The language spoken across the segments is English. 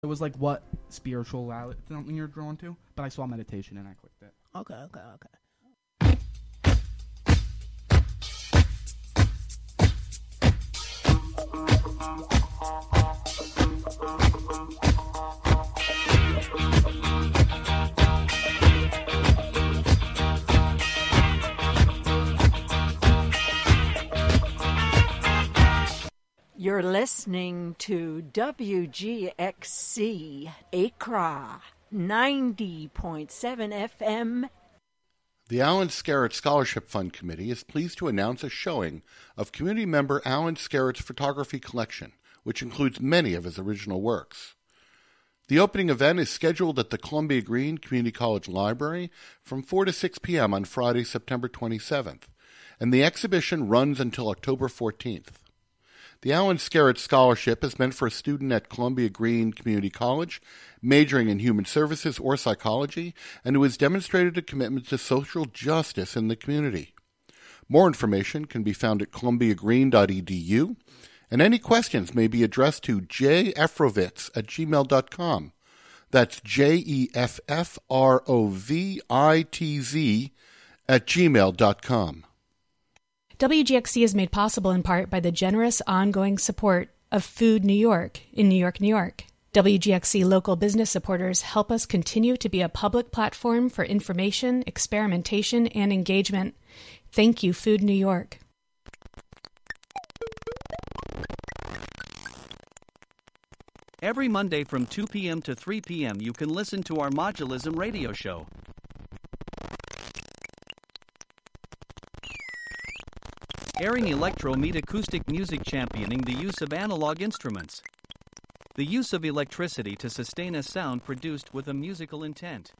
It was like what spiritual something you're drawn to, but I saw meditation and I clicked it. Okay. You're listening to WGXC Accra 90.7 FM. The Alan Skerritt Scholarship Fund Committee is pleased to announce a showing of community member Alan Skerritt's photography collection, which includes many of his original works. The opening event is scheduled at the Columbia Green Community College Library from 4 to 6 p.m. on Friday, September 27th, and the exhibition runs until October 14th. The Alan Skerritt Scholarship is meant for a student at Columbia Green Community College, majoring in human services or psychology, and who has demonstrated a commitment to social justice in the community. More information can be found at columbiagreen.edu, and any questions may be addressed to jeffrovitz@gmail.com. That's jeffrovitz@gmail.com. WGXC is made possible in part by the generous ongoing support of Food New York in New York, New York. WGXC local business supporters help us continue to be a public platform for information, experimentation, and engagement. Thank you, Food New York. Every Monday from 2 p.m. to 3 p.m. you can listen to our Modulism radio show. Airing electro-meet acoustic music championing the use of analog instruments. The use of electricity to sustain a sound produced with a musical intent.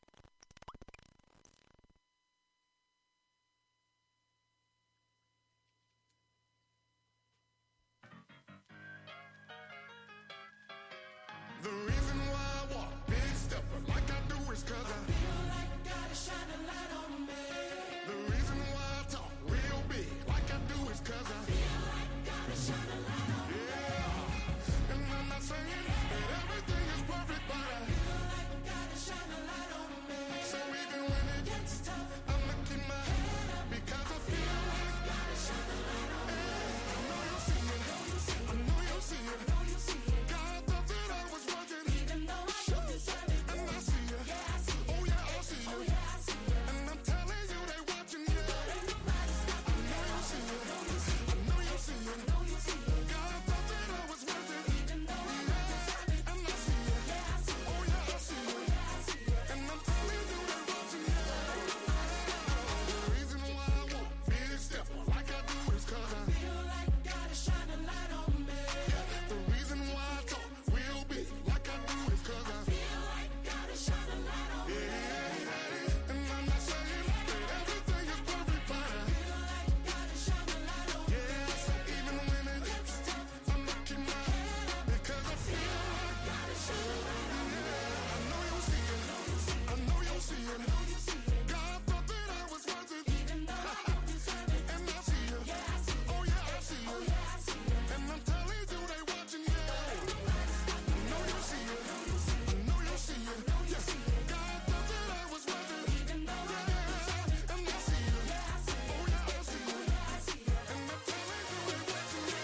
The reason why I walk big stepper like I do is 'cause I feel like God is shining a light on me. The reason why I talk real big like I do is 'cause I feel like God is shining a light on me. Yeah, and I'm not saying that everything is perfect, but I feel like God is shining a light on me. So even when it gets tough, I'm looking my head up because I feel like God is shining a light on me. I know you'll see it. I know you'll see it. God thought that I was working, even though I don't deserve it. And I see it. Yeah, I see it. Oh yeah, I see it. And I'm telling you, they watching you. Everybody stop. I know you'll see it. I know you'll see it. God thought that I was working, even though I don't deserve it. And I see it. Yeah, I see it. Oh yeah, I see it. And I'm telling you, they watching you. The reason why I walk big step like I do is 'cause I feel like God is shining a light on me. The reason why I talk real big like I do is 'cause I feel like God is shining a light on me. And I'm not saying that everything is perfect, but I feel like God is shining a light on me. Yeah, so even when it gets tough, I'm looking my head up because I feel like God is shining a light on me. I know you'll see it. I know you'll see it. God thought that I was worth it, even though I don't deserve it. And I see it. Oh yeah, I see it. And I'm telling you, they watching you. I know you'll see it. I know you'll see it. Yes, God thought that I was worth it, even though I don't deserve it. And I see it. Oh yeah, I see it. And I'm telling you, they watching you.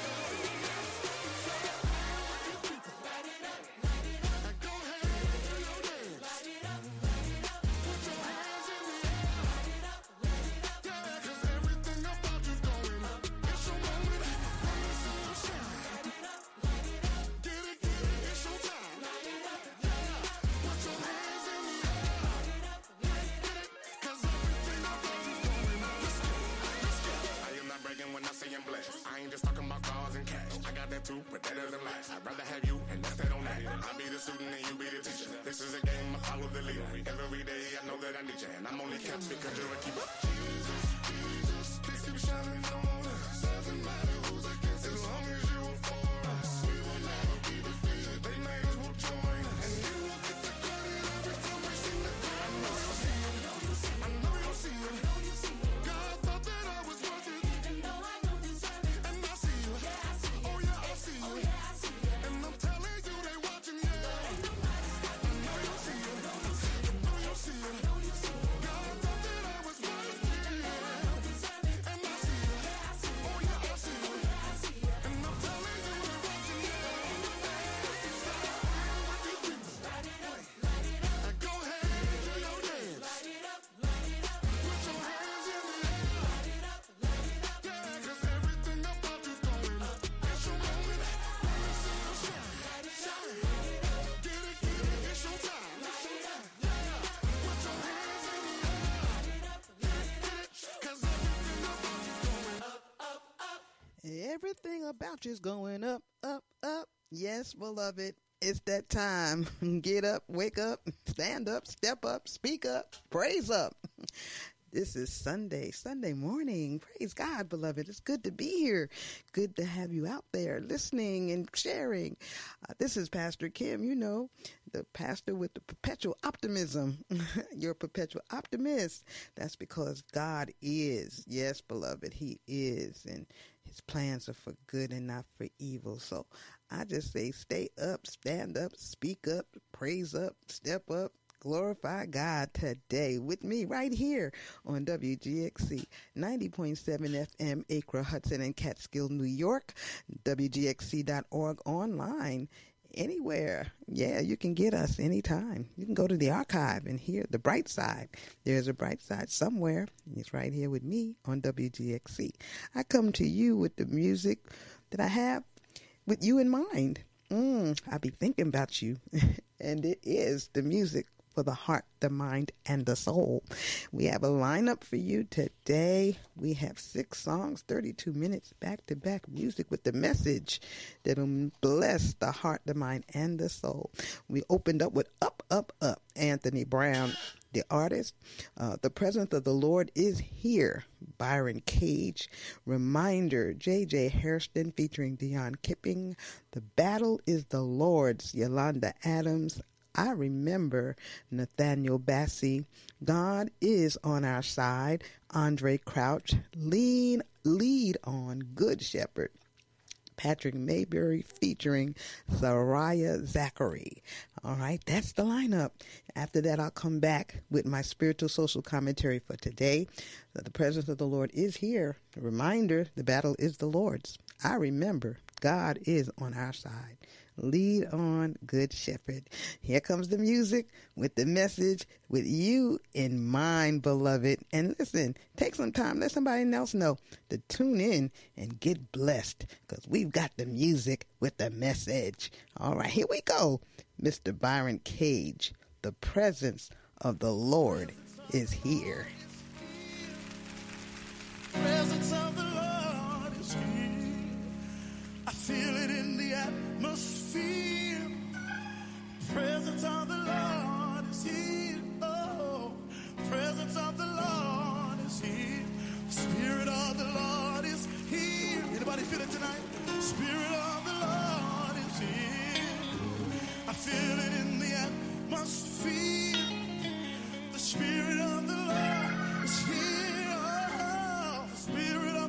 Light it up. Like go ahead and do your dance. Light it up. Put your hands in the air. Yeah, 'cause everything about you's going up. It's your moment. Let me see you shine. Get it, it's your time. Yeah, put your hands in the air. Get it, 'cause everything about you's going up. Let's go. I am not bragging when I say I'm blessed. I ain't just talking about cars and cash. I got that too, but that doesn't last. I'd rather have you, and that's that on that. I be the student and you be the teacher. This is a game, I follow the leader. Every day I know that I need you, and I'm only kept because you're a keeper. Jesus, please keep shining on us. Doesn't matter who's against us, as long as you are for us. We will never be defeated. They names will join us, and you will get the credit every time we sing the chorus. I know you'll see it. I know you'll see it. God thought that I was worth it, even though I don't deserve it. And I see you. Oh yeah, I see you. And I'm telling you, they watching you. about you's going up, up, up. Yes, beloved, it's that time. Get up, wake up, stand up, step up, speak up, praise up. This is Sunday morning. Praise God, beloved. It's good to be here. Good to have you out there listening and sharing. This is Pastor Kim, you know, the pastor with the perpetual optimism. You're a perpetual optimist. That's because God is. Yes, beloved, he is. And his plans are for good and not for evil. So I just say stay up, stand up, speak up, praise up, step up. Glorify God today with me right here on WGXC 90.7 FM, Acre, Hudson, and Catskill, New York, WGXC.org online. Anywhere. Yeah, you can get us anytime. You can go to the archive and hear the bright side. There's a bright side somewhere. It's right here with me on WGXC. I come to you with the music that I have with you in mind. I'll be thinking about you. And it is the music for the heart, the mind, and the soul. We have a lineup for you today. We have 6 songs, 32 minutes, back-to-back music with the message that'll bless the heart, the mind, and the soul. We opened up with Up, Up, Up, Anthony Brown, the artist. The presence of the Lord is here, Byron Cage. Reminder, J.J. Hairston featuring Dion Kipping. The battle is the Lord's, Yolanda Adams. I remember, Nathaniel Bassey. God is on our side, Andre Crouch. Lead on, Good Shepherd. Patrick Mayberry featuring Zariah Zachary. All right, that's the lineup. After that, I'll come back with my spiritual social commentary for today. The presence of the Lord is here. A reminder, the battle is the Lord's. I remember, God is on our side. Lead on, Good Shepherd. Here comes the music with the message with you in mind, beloved. And listen, take some time, let somebody else know to tune in and get blessed because we've got the music with the message. All right, here we go. Mr. Byron Cage, the presence of the Lord is here. Presence of the Lord is here. I feel it in the atmosphere. Presence of the Lord is here. Oh, presence of the Lord is here. Spirit of the Lord is here. Anybody feel it tonight? Spirit of the Lord is here. I feel it in the atmosphere. The Spirit of the Lord is here. Oh, the Spirit of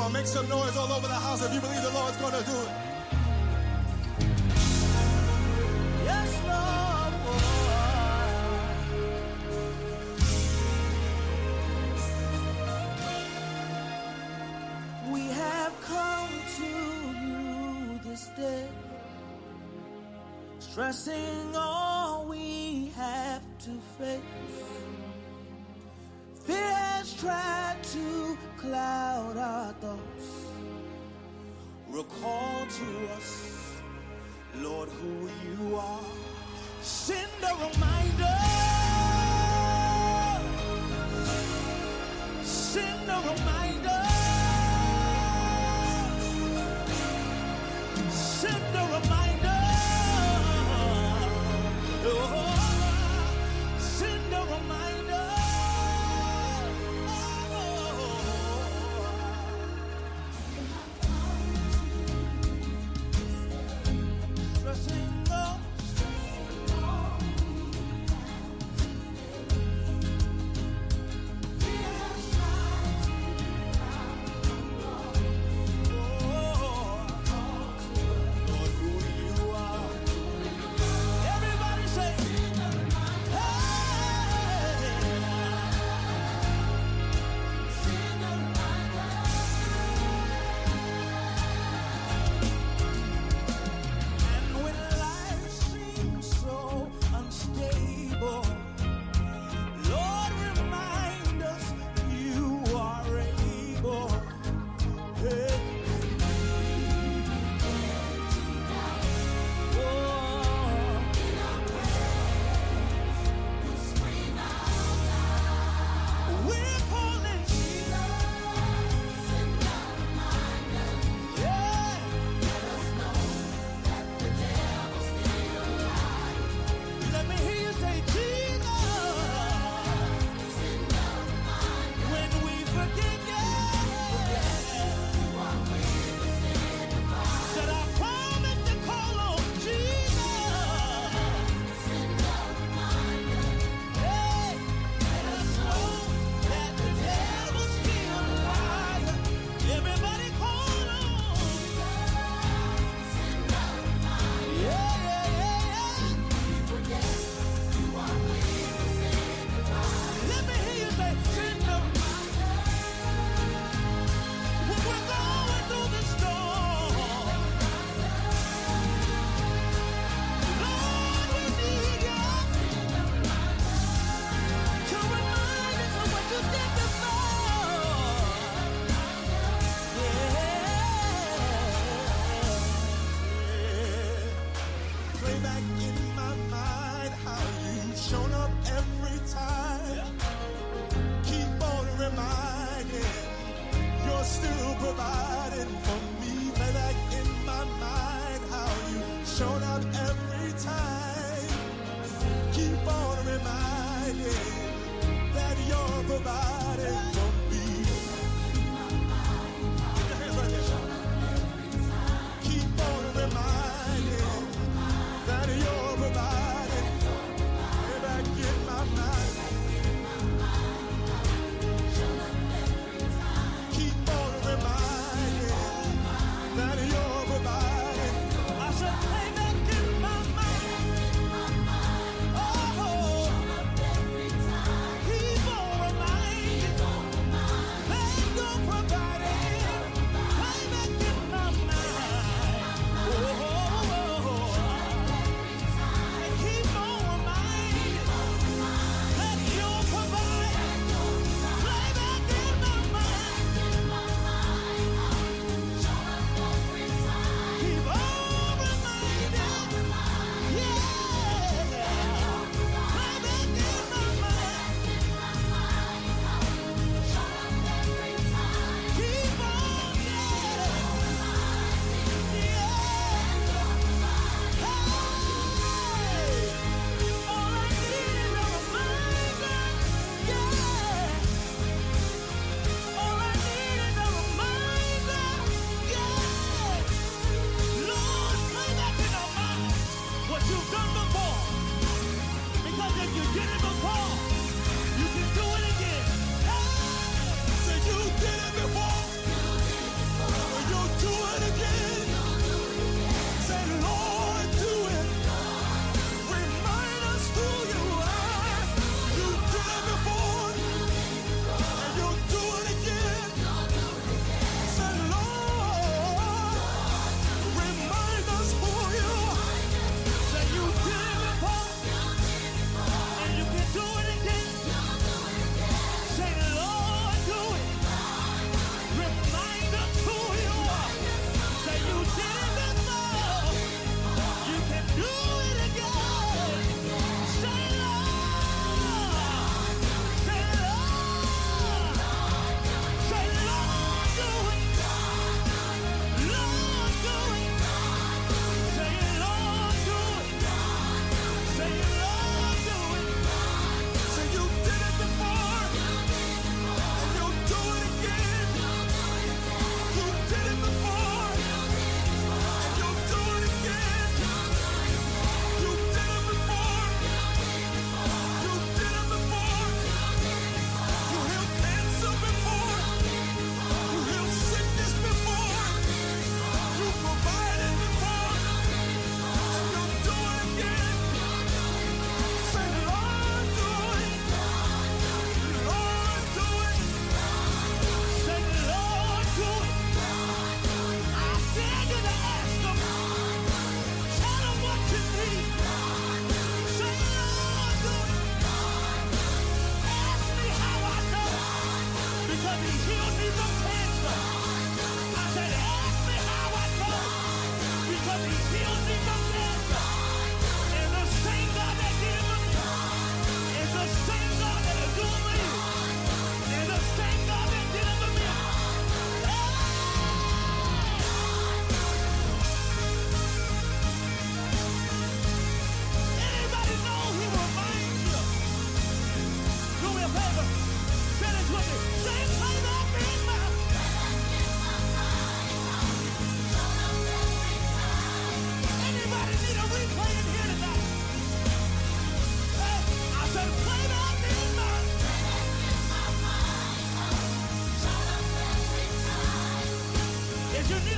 on, make some noise all over the house if you believe the Lord's going to do it. Yes, Lord. We have come to you this day, stressing all we have to face. Fear has tried to cloud our thoughts. Recall to us, Lord, who you are. Send a reminder. Send a reminder. Send a reminder. Oh, send a reminder. Lord,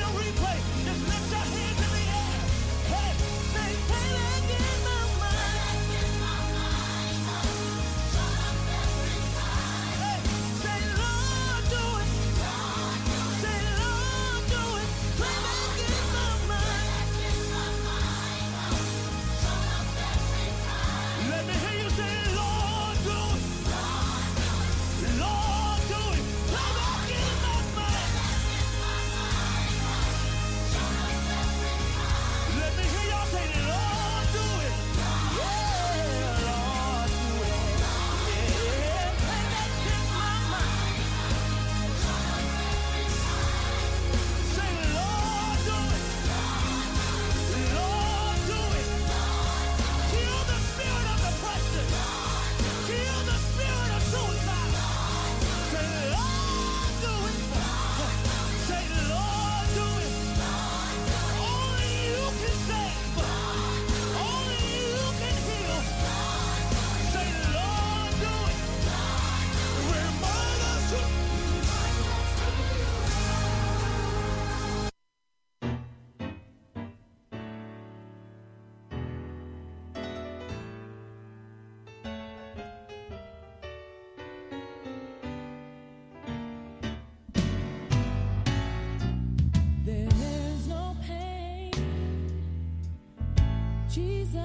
replay, just lift your hands in the air. Hey, say, play back in my mind. Hey, say, Lord, do it. Say, Lord, do it. Play back in my mind. Let me hear you say, Lord, do it. Lord, do it. Play back in my mind. Let me hear y'all say, Lord, do it. Yeah, Lord, do it. Yeah, play back in my mind. Say, Lord, do it. Lord, do it. Kill the spirit of depression. Kill the spirit of suicide. Say, Lord, do it. Say, Lord, do it. Only you can save. Only you can heal. Say, Lord, do it. Remind us who. There's no pain, Jesus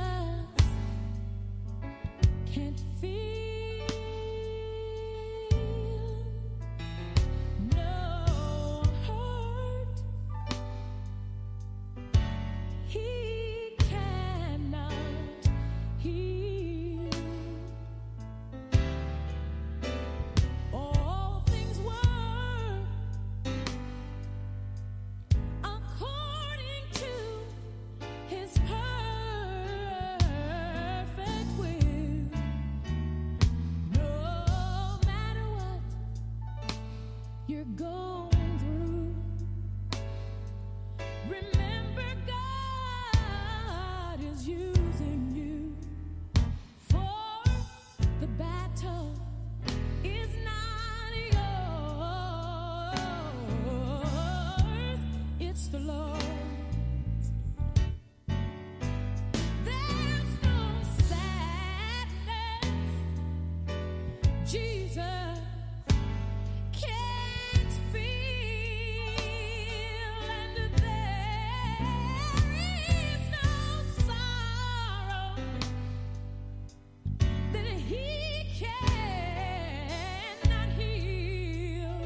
can't feel. No hurt, he cannot heal. All things work according to his perfect will. No matter what you're going through, remember God is using you, for the battle is not yours, it's the Lord's. There's no sadness Jesus can't feel, and there is no sorrow that he cannot heal.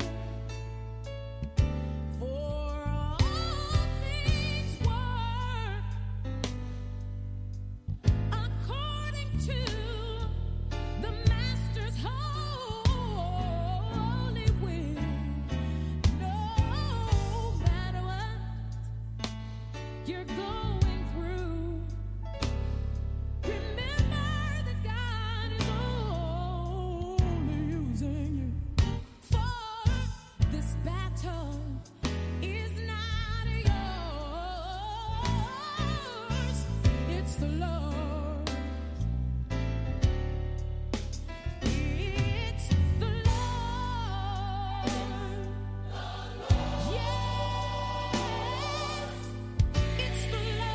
For all things work according to the Master's holy will. No matter what you're going through, remember that God is only using you, for this battle is not yours, it's the Lord. It's the Lord. Yes, it's the Lord.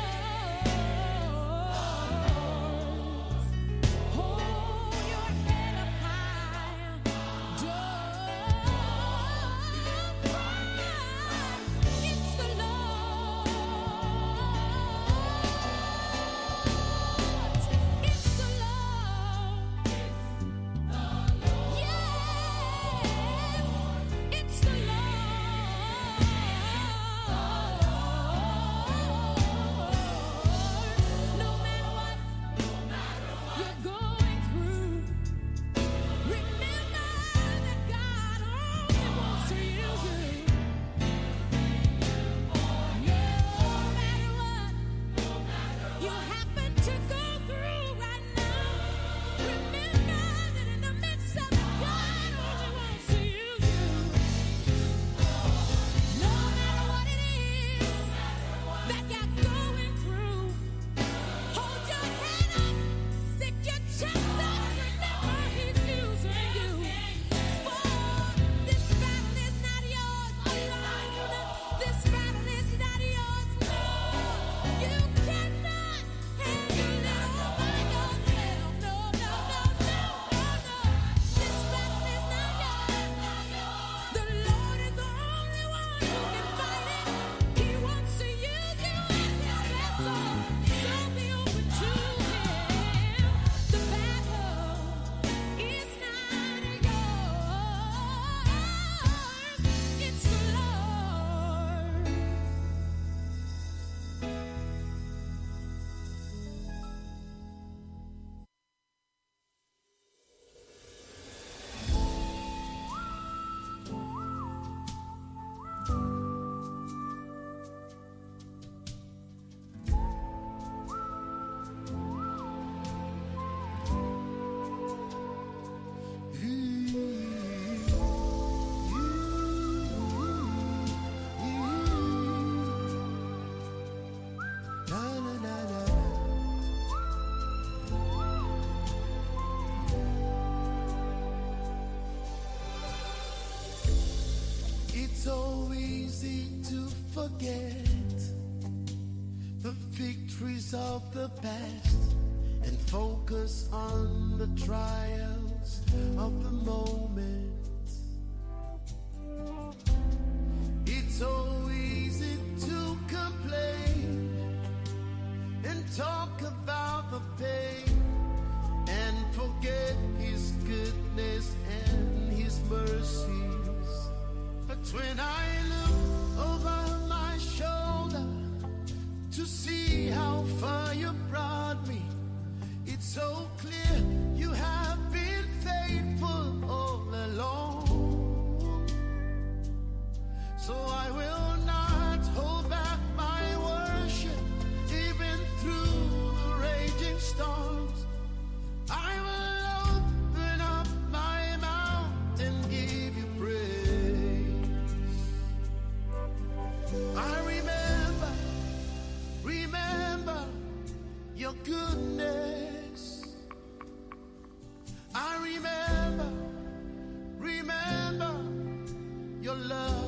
forget the victories of the past and focus on the trials of the moment. It's so easy to complain and talk about the pain and forget His goodness and His mercies. But when I look over my shoulder to see how far you brought me, it's so clear you have been faithful all along. So I will not hold back my worship, even through the raging storms. I will open up my mouth and give you praise. I remember your goodness. I remember your love.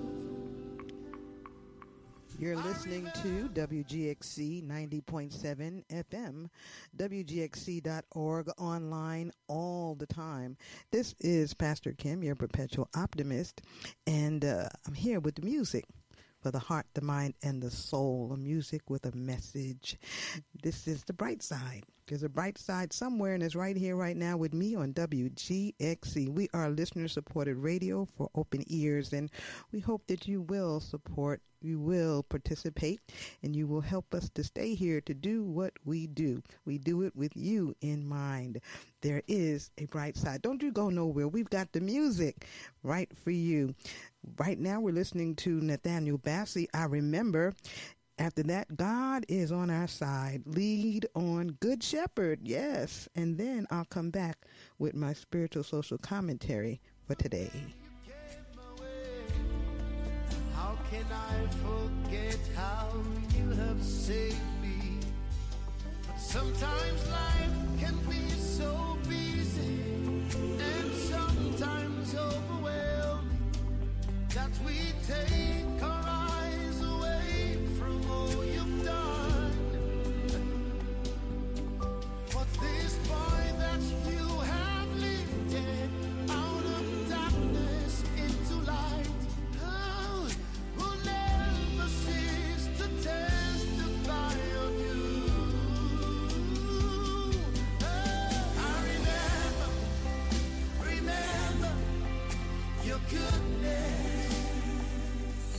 You're listening to WGXC 90.7 FM, WGXC.org, online all the time. This is Pastor Kim, your perpetual optimist, and I'm here with the music for the heart, the mind, and the soul, a music with a message. This is the bright side. There's a bright side somewhere, and it's right here, right now with me on WGXC. We are listener-supported radio for open ears, and we hope that you will support, you will participate, and you will help us to stay here to do what we do. We do it with you in mind. There is a bright side. Don't you go nowhere. We've got the music right for you. Right now, we're listening to Nathaniel Bassey, I Remember. After that, God is on our side. Lead on, Good Shepherd, yes. And then I'll come back with my spiritual social commentary for today. How can I forget how you have saved me? But sometimes life can be so busy and sometimes overwhelming that we take our eyes away from all you've done. But this boy that you have lifted out of darkness into light, oh, will never cease to testify of you. Oh, I remember your goodness.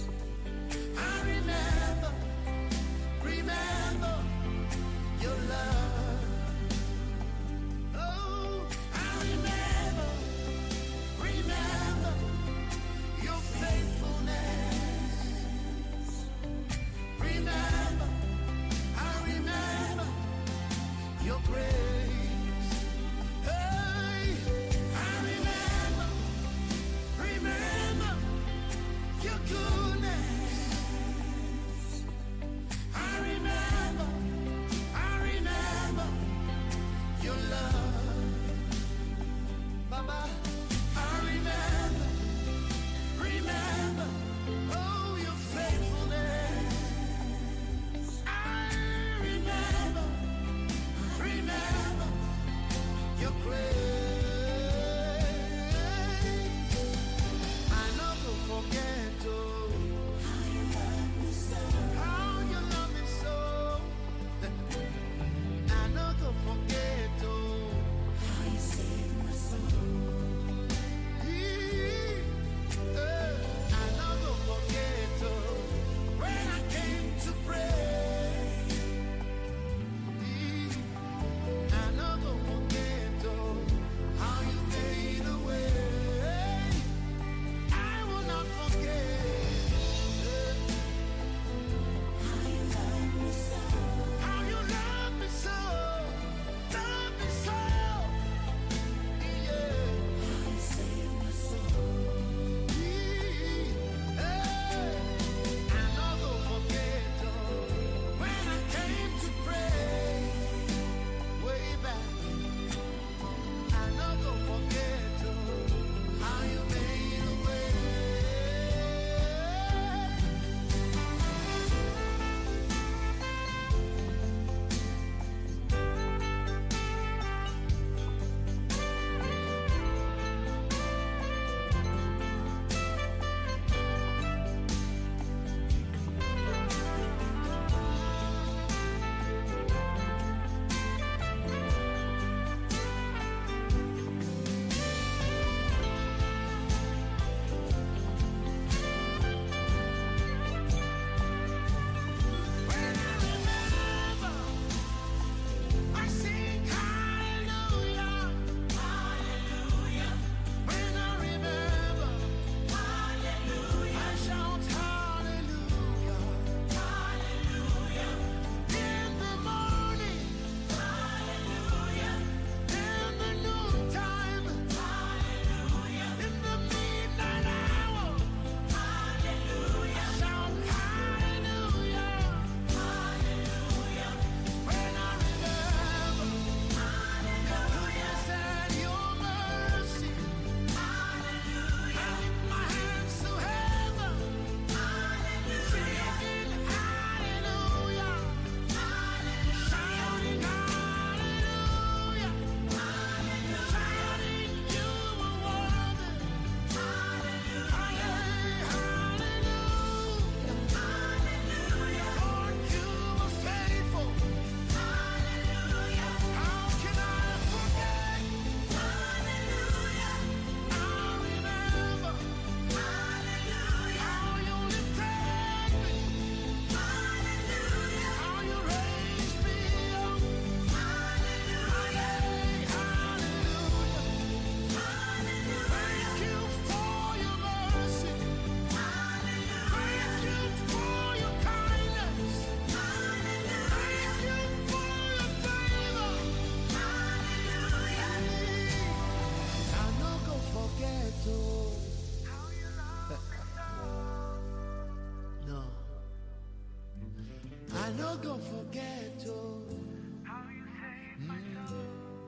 I no go forget, oh. How you saved my soul.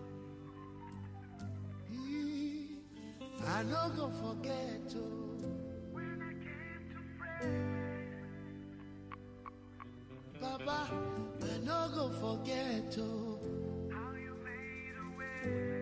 I no go forget, oh. When I came to pray, Papa, I no go forget, oh. How you made a way.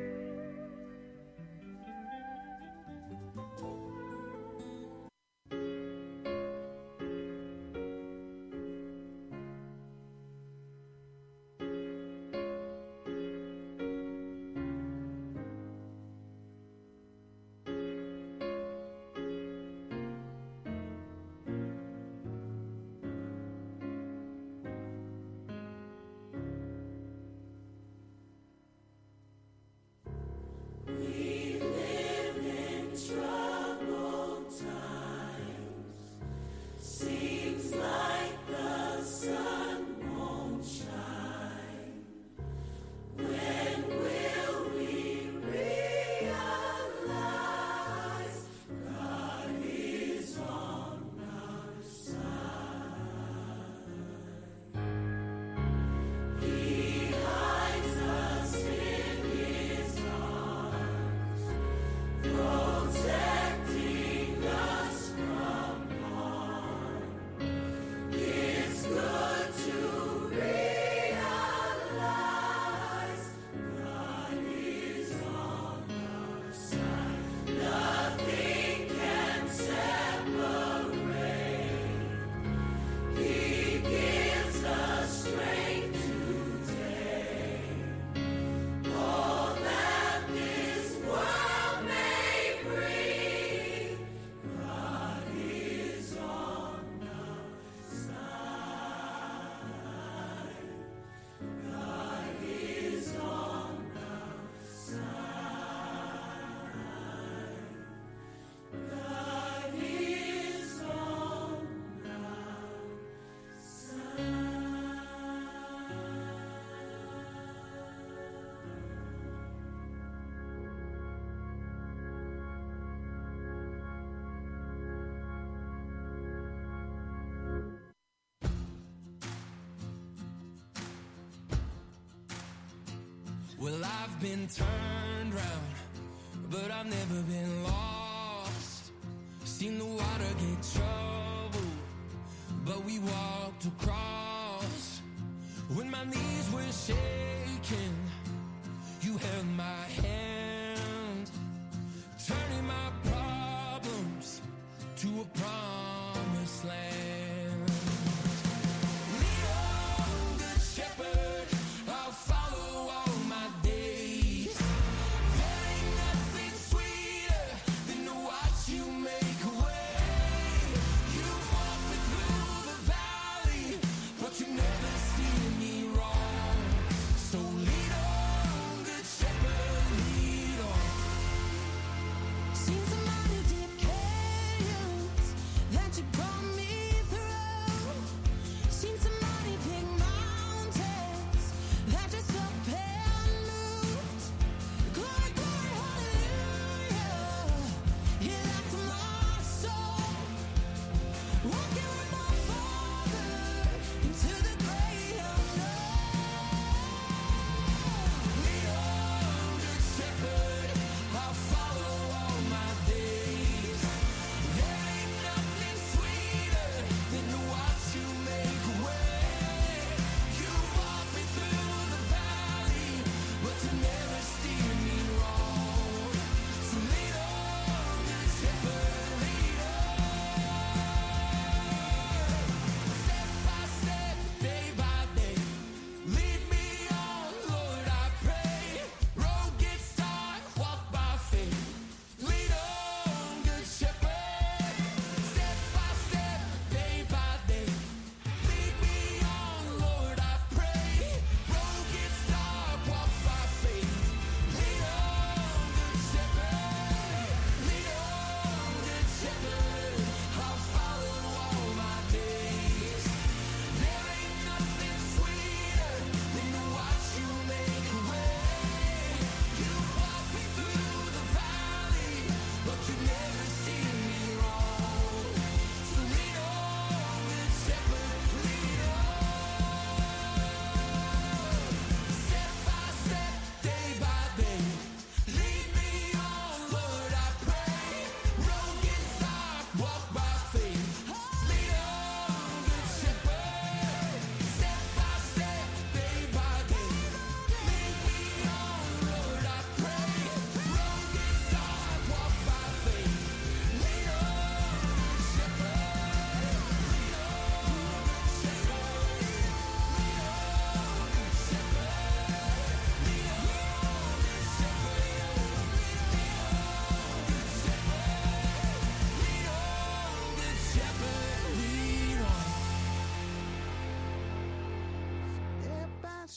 Well, I've been turned round, but I've never been lost. Seen the water get troubled, but we walked across. When my knees were shaking, you held my hand, turning my problems to a promised land. Lead on, good shepherd, I'll follow all my days. There ain't nothing sweeter than to watch you make a way. You've walked me through the valley, but you never steer me wrong. So lead on, good shepherd.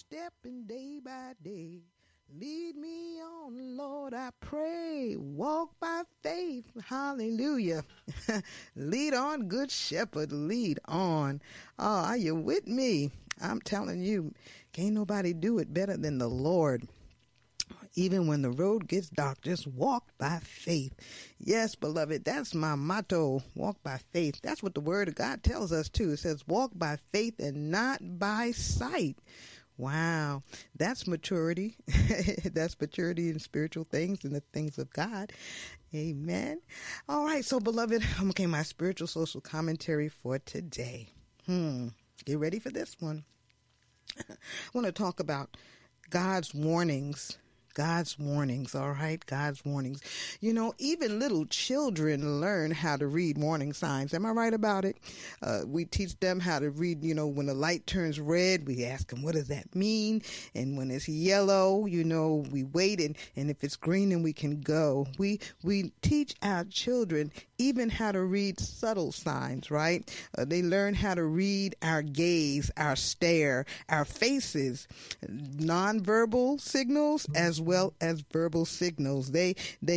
stepping day by day. Lead me on, Lord, I pray. Walk by faith. Hallelujah. Lead on, good shepherd. Lead on. Oh, are you with me? I'm telling you, can't nobody do it better than the Lord. Even when the road gets dark, just walk by faith. Yes, beloved, that's my motto. Walk by faith. That's what the word of God tells us too. It says walk by faith and not by sight. Wow, that's maturity. That's maturity in spiritual things and the things of God. Amen. All right, so beloved, okay, my spiritual social commentary for today. Get ready for this one. I want to talk about God's warnings. God's warnings, all right? God's warnings. You know, even little children learn how to read warning signs. Am I right about it? We teach them how to read, you know, when the light turns red, we ask them, what does that mean? And when it's yellow, you know, we wait, and if it's green, then we can go. We teach our children even how to read subtle signs, right? They learn how to read our gaze, our stare, our faces, nonverbal signals as well as verbal signals. They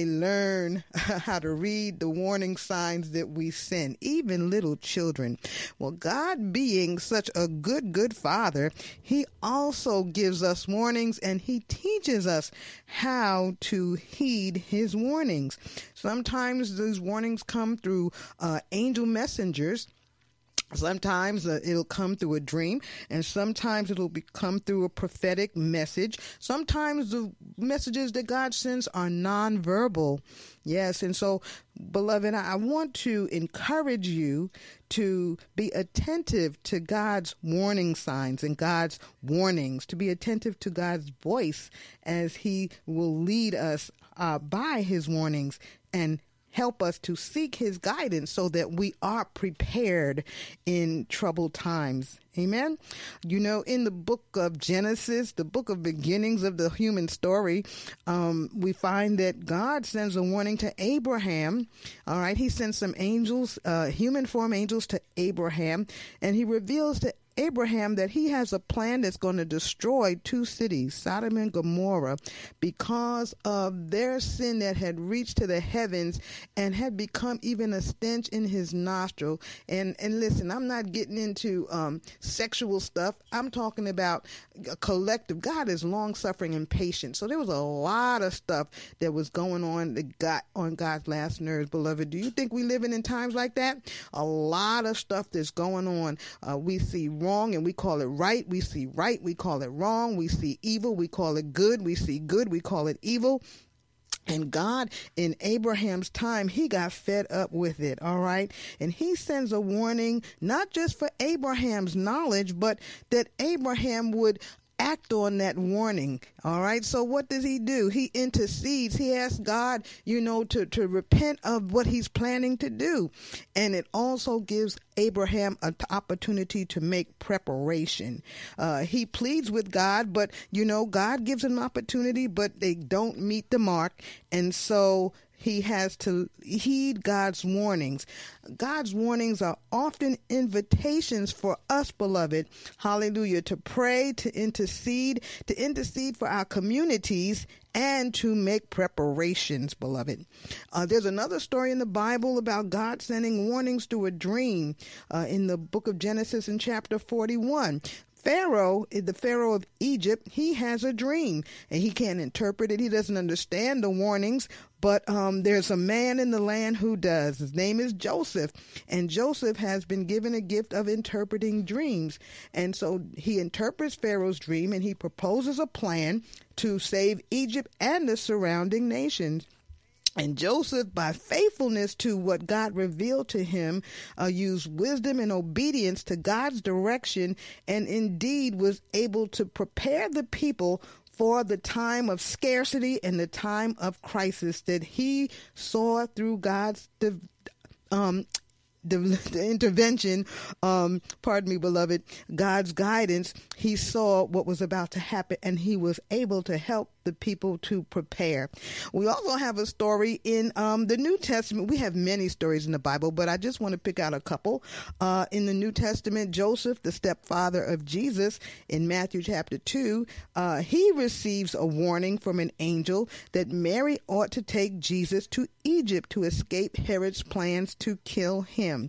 learn how to read the warning signs that we send, even little children. Well, God being such a good father, he also gives us warnings, and he teaches us how to heed his warnings. Sometimes those warnings come through angel messengers. Sometimes it'll come through a dream, and sometimes it'll come through a prophetic message. Sometimes the messages that God sends are nonverbal. Yes, and so, beloved, I want to encourage you to be attentive to God's warning signs and God's warnings, to be attentive to God's voice as he will lead us by his warnings and help us to seek his guidance so that we are prepared in troubled times. Amen. You know, in the book of Genesis, the book of beginnings of the human story, we find that God sends a warning to Abraham. All right. He sends some angels, human form angels to Abraham, and he reveals to Abraham that he has a plan that's going to destroy two cities, Sodom and Gomorrah, because of their sin that had reached to the heavens and had become even a stench in his nostril. And listen, I'm not getting into sexual stuff. I'm talking about a collective. God is long-suffering and patient. So there was a lot of stuff that was going on that got on God's last nerves, beloved. Do you think we living in times like that? A lot of stuff that's going on. We see wrong and we call it right. We see right, we call it wrong. We see evil, we call it good. We see good, we call it evil. And God, in Abraham's time, he got fed up with it, all right? And he sends a warning, not just for Abraham's knowledge, but that Abraham would act on that warning. All right. So what does he do? He intercedes. He asks God, you know, to repent of what he's planning to do. And it also gives Abraham an opportunity to make preparation. He pleads with God, but, you know, God gives him an opportunity, but they don't meet the mark. And so he has to heed God's warnings. God's warnings are often invitations for us, beloved, hallelujah, to pray, to intercede for our communities, and to make preparations, beloved. There's another story in the Bible about God sending warnings through a dream in the book of Genesis in chapter 41. Pharaoh, the Pharaoh of Egypt, he has a dream and he can't interpret it. He doesn't understand the warnings, but there's a man in the land who does. His name is Joseph, and Joseph has been given a gift of interpreting dreams. And so he interprets Pharaoh's dream and he proposes a plan to save Egypt and the surrounding nations. And Joseph, by faithfulness to what God revealed to him, used wisdom and obedience to God's direction, and indeed was able to prepare the people for the time of scarcity and the time of crisis that he saw through God's the intervention, pardon me, beloved, God's guidance. He saw what was about to happen, and he was able to help the people to prepare. We also have a story in the New Testament. We have many stories in the Bible, but I just want to pick out a couple. In the New Testament, Joseph, the stepfather of Jesus, in Matthew chapter 2, he receives a warning from an angel that Mary ought to take Jesus to Egypt to escape Herod's plans to kill him.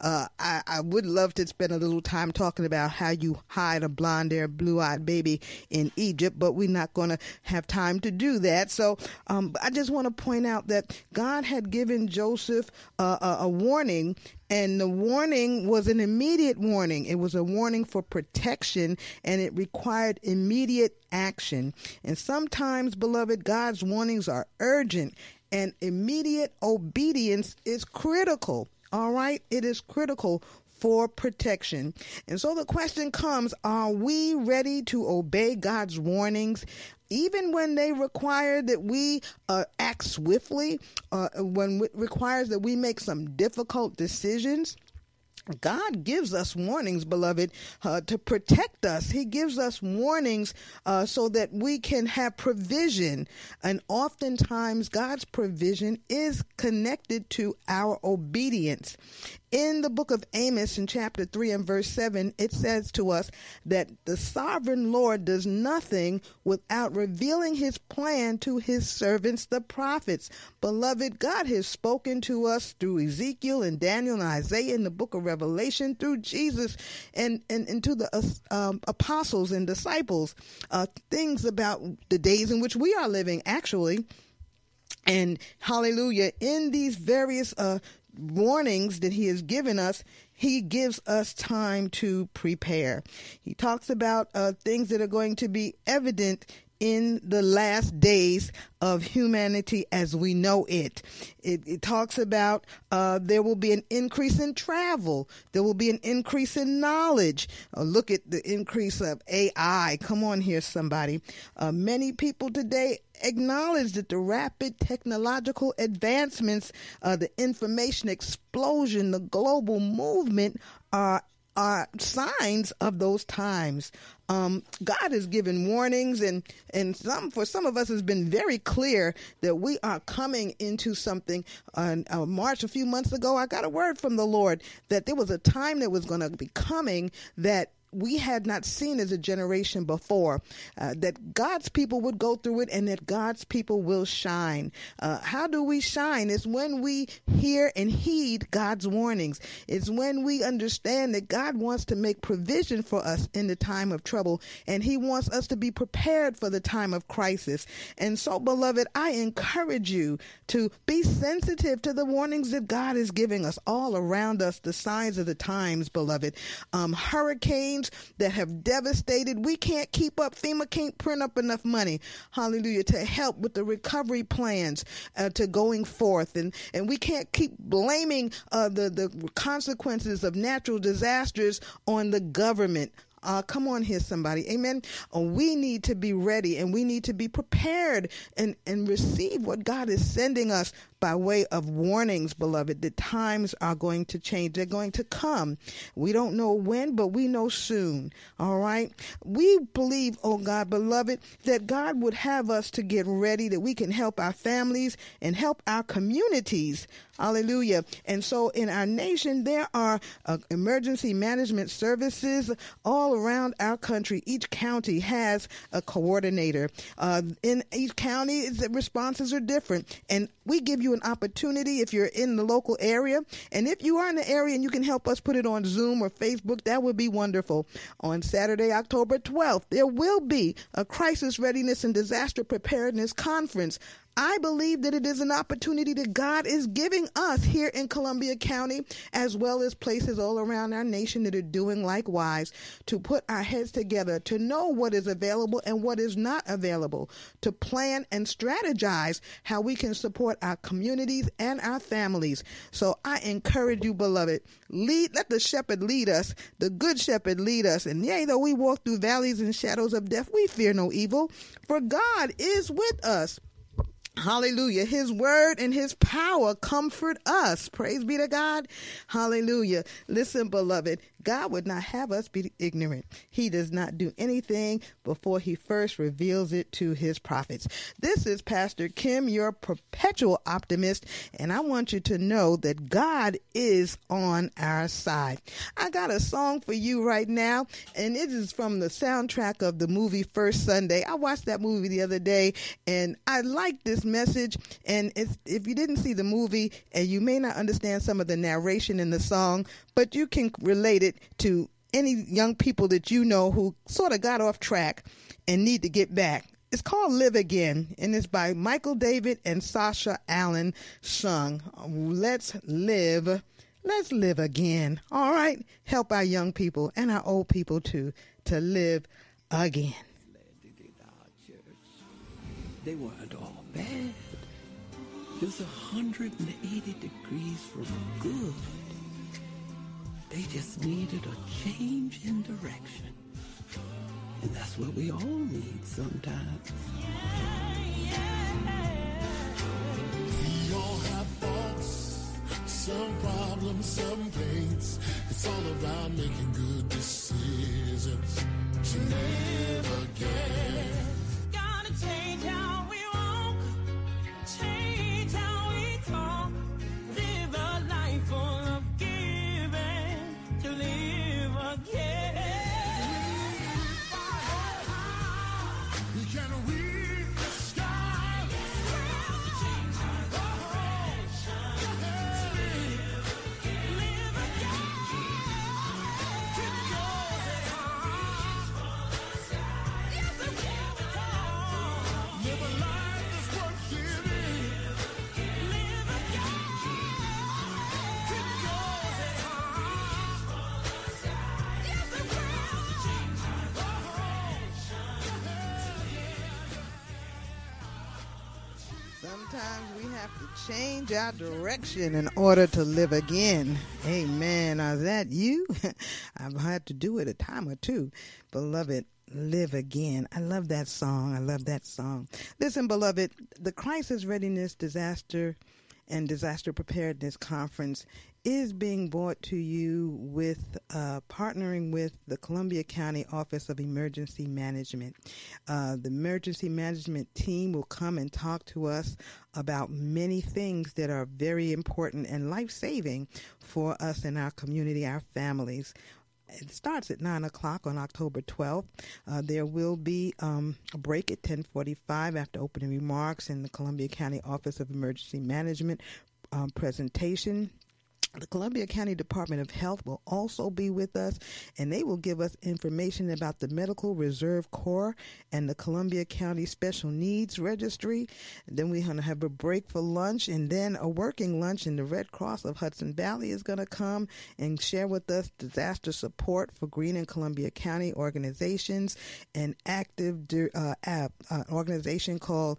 I would love to spend a little time talking about how you hide a blonde-haired, blue-eyed baby in Egypt, but we're not going to have time to do that. So I just want to point out that God had given Joseph a warning, and the warning was an immediate warning. It was a warning for protection, and it required immediate action. And sometimes, beloved, God's warnings are urgent, and immediate obedience is critical. All right? It is critical for protection. And so the question comes, are we ready to obey God's warnings, even when they require that we act swiftly, when it requires that we make some difficult decisions? God gives us warnings, beloved, to protect us. He gives us warnings so that we can have provision. And oftentimes, God's provision is connected to our obedience. In the book of Amos, in chapter 3 and verse 7, it says to us that the sovereign Lord does nothing without revealing his plan to his servants, the prophets. Beloved, God has spoken to us through Ezekiel and Daniel and Isaiah in the book of Revelation, through Jesus and to the apostles and disciples, things about the days in which we are living, actually. And hallelujah, in these various warnings that he has given us, he gives us time to prepare. He talks about things that are going to be evident in the last days of humanity as we know it. It talks about there will be an increase in travel. There will be an increase in knowledge. Look at the increase of AI. Come on here, somebody. Many people today acknowledge that the rapid technological advancements, the information explosion, the global movement are signs of those times. God has given warnings, and for some of us has been very clear that we are coming into something. March, a few months ago, I got a word from the Lord that there was a time that was going to be coming that we had not seen as a generation before, that God's people would go through it and that God's people will shine. How do we shine? It's when we hear and heed God's warnings. It's when we understand that God wants to make provision for us in the time of trouble, and he wants us to be prepared for the time of crisis. And so, beloved, I encourage you to be sensitive to the warnings that God is giving us all around us, the signs of the times, beloved. Hurricanes that have devastated. We can't keep up. FEMA can't print up enough money, hallelujah, to help with the recovery plans to going forth. And we can't keep blaming the consequences of natural disasters on the government. Come on here, somebody. Amen. We need to be ready, and we need to be prepared and receive what God is sending us by way of warnings, beloved. The times are going to change. They're going to come. We don't know when, but we know soon. All right. We believe, oh God, beloved, that God would have us to get ready, that we can help our families and help our communities. Hallelujah. And so in our nation, there are emergency management services all around our country. Each county has a coordinator. In each county, the responses are different. And we give you an opportunity if you're in the local area. And if you are in the area and you can help us put it on Zoom or Facebook, that would be wonderful. On Saturday, October 12th, there will be a Crisis Readiness and Disaster Preparedness Conference. I believe that it is an opportunity that God is giving us here in Columbia County, as well as places all around our nation that are doing likewise, to put our heads together, to know what is available and what is not available, to plan and strategize how we can support our communities and our families. So I encourage you, beloved, let the shepherd lead us, the good shepherd lead us. And yea, though we walk through valleys and shadows of death, we fear no evil, for God is with us. Hallelujah. His word and his power comfort us. Praise be to God. Hallelujah. Listen, beloved, God would not have us be ignorant. He does not do anything before he first reveals it to his prophets. This is Pastor Kim, your perpetual optimist, and I want you to know that God is on our side. I got a song for you right now, and it is from the soundtrack of the movie First Sunday. I watched that movie the other day, and I like this message. And if you didn't see the movie, and you may not understand some of the narration in the song, but you can relate it to any young people that you know who sort of got off track and need to get back. It's called Live Again, and it's by Michael David and Sasha Allen sung. Let's live again. All right? Help our young people and our old people too to live again. They weren't all bad. Just 180 degrees from good. They just needed a change in direction. And that's what we all need sometimes. We all have faults, some problems, some pains. It's all about making good decisions to live again. Gotta change how we walk, change how we talk, live a life full of giving, to live again. We can read the sky. Change our direction. Live again. Keep going on. Yes, we will. Live a life that's worth living. Live again. Keep going on. Yes, we will. Change our Sometimes we have to change our direction in order to live again. Amen. Is that you? I've had to do it a time or two. Beloved, live again. I love that song. I love that song. Listen, beloved, the Crisis Readiness Disaster and Disaster Preparedness Conference is being brought to you with partnering with the Columbia County Office of Emergency Management. The emergency management team will come and talk to us about many things that are very important and life-saving for us and our community, our families. It starts at 9 o'clock on October 12th. There will be a break at 10:45 after opening remarks in the Columbia County Office of Emergency Management presentation. The Columbia County Department of Health will also be with us, and they will give us information about the Medical Reserve Corps and the Columbia County Special Needs Registry. Then we're going to have a break for lunch, and then a working lunch, and the Red Cross of Hudson Valley is going to come and share with us disaster support for Greene and Columbia County organizations, an active organization called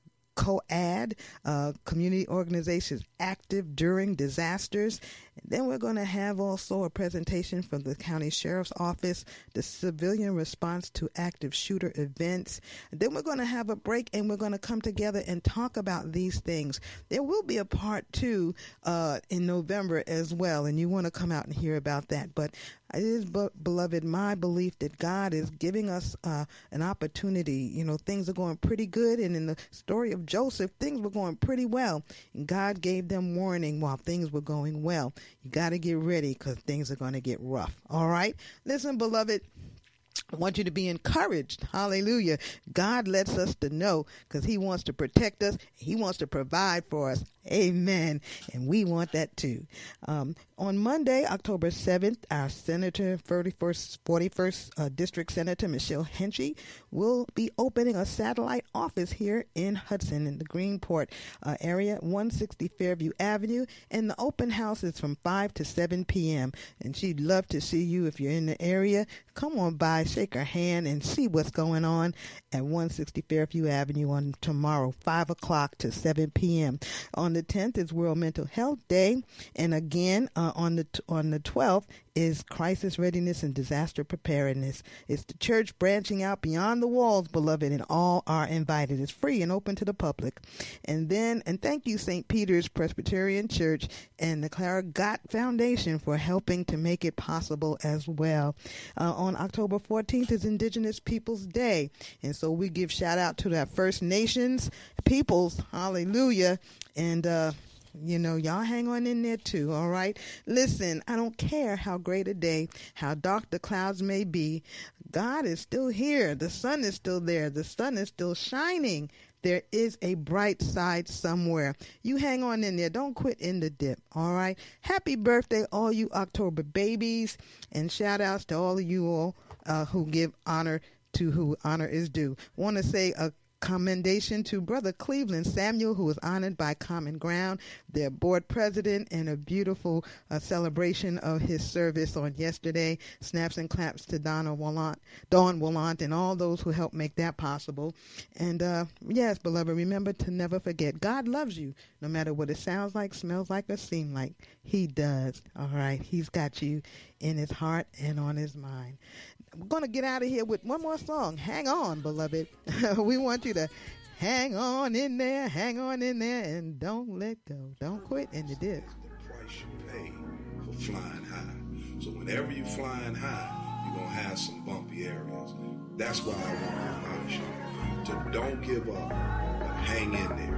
COAD, community organizations active during disasters. And then we're going to have also a presentation from the county sheriff's office, the civilian response to active shooter events. And then we're going to have a break, and we're going to come together and talk about these things. There will be a part 2 in November as well, and you want to come out and hear about that. But it is, beloved, my belief that God is giving us an opportunity. You know, things are going pretty good, and in the story of Joseph, things were going pretty well. And God gave them warning while things were going well. You got to get ready because things are going to get rough. All right? Listen, beloved, I want you to be encouraged. Hallelujah. God lets us to know because he wants to protect us. He wants to provide for us. Amen. And we want that too. On Monday, October 7th, our Senator, 41st District Senator Michelle Henchy will be opening a satellite office here in Hudson in the Greenport area, 160 Fairview Avenue. And the open house is from 5 to 7 p.m. And she'd love to see you if you're in the area. Come on by, shake her hand, and see what's going on at 160 Fairview Avenue on tomorrow, 5 o'clock to 7 p.m. On the 10th is World Mental Health Day. And again, on the 12th is crisis readiness and disaster preparedness. It's the church branching out beyond the walls, beloved, and all are invited. It's free and open to the public. And thank you, St. Peter's Presbyterian Church and the Clara Gott Foundation for helping to make it possible as well. On October 14th is Indigenous Peoples Day, and so we give shout out to that First Nations peoples. Hallelujah. And y'all hang on in there too, all right? Listen, I don't care how great a day, how dark the clouds may be, God is still here. The sun is still there. The sun is still shining. There is a bright side somewhere. You hang on in there. Don't quit in the dip, all right? Happy birthday, all you October babies, and shout outs to all of you all who give honor to who honor is due. Want to say a commendation to Brother Cleveland Samuel, who was honored by Common Ground, their board president, and a beautiful celebration of his service on yesterday. Snaps and claps to Dawn Wallant, and all those who helped make that possible. And yes, beloved, remember to never forget, God loves you, no matter what it sounds like, smells like, or seems like. He does, all right? He's got you in his heart and on his mind. We're going to get out of here with one more song. Hang on, beloved. We want you to hang on in there, and don't let go. Don't quit in the dip. The price you pay for flying high. So whenever you're flying high, you're going to have some bumpy areas. That's why I want to admonish you to don't give up, but hang in there.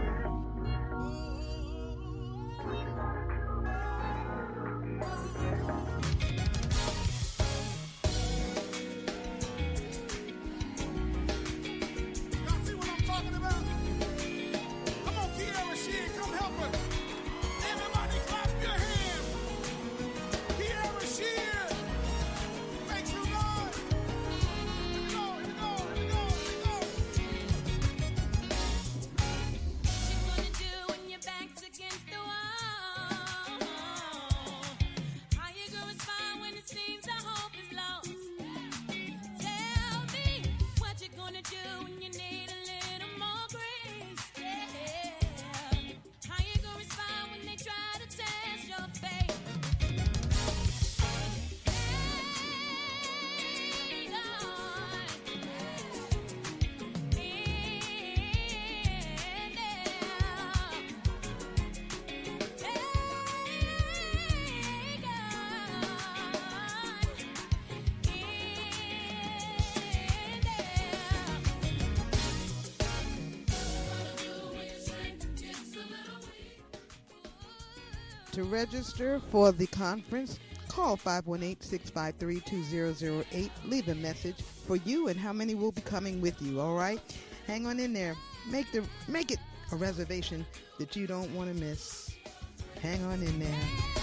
To register for the conference, call 518-653-2008. Leave a message for you and how many will be coming with you, all right? Hang on in there. Make it a reservation that you don't want to miss. Hang on in there.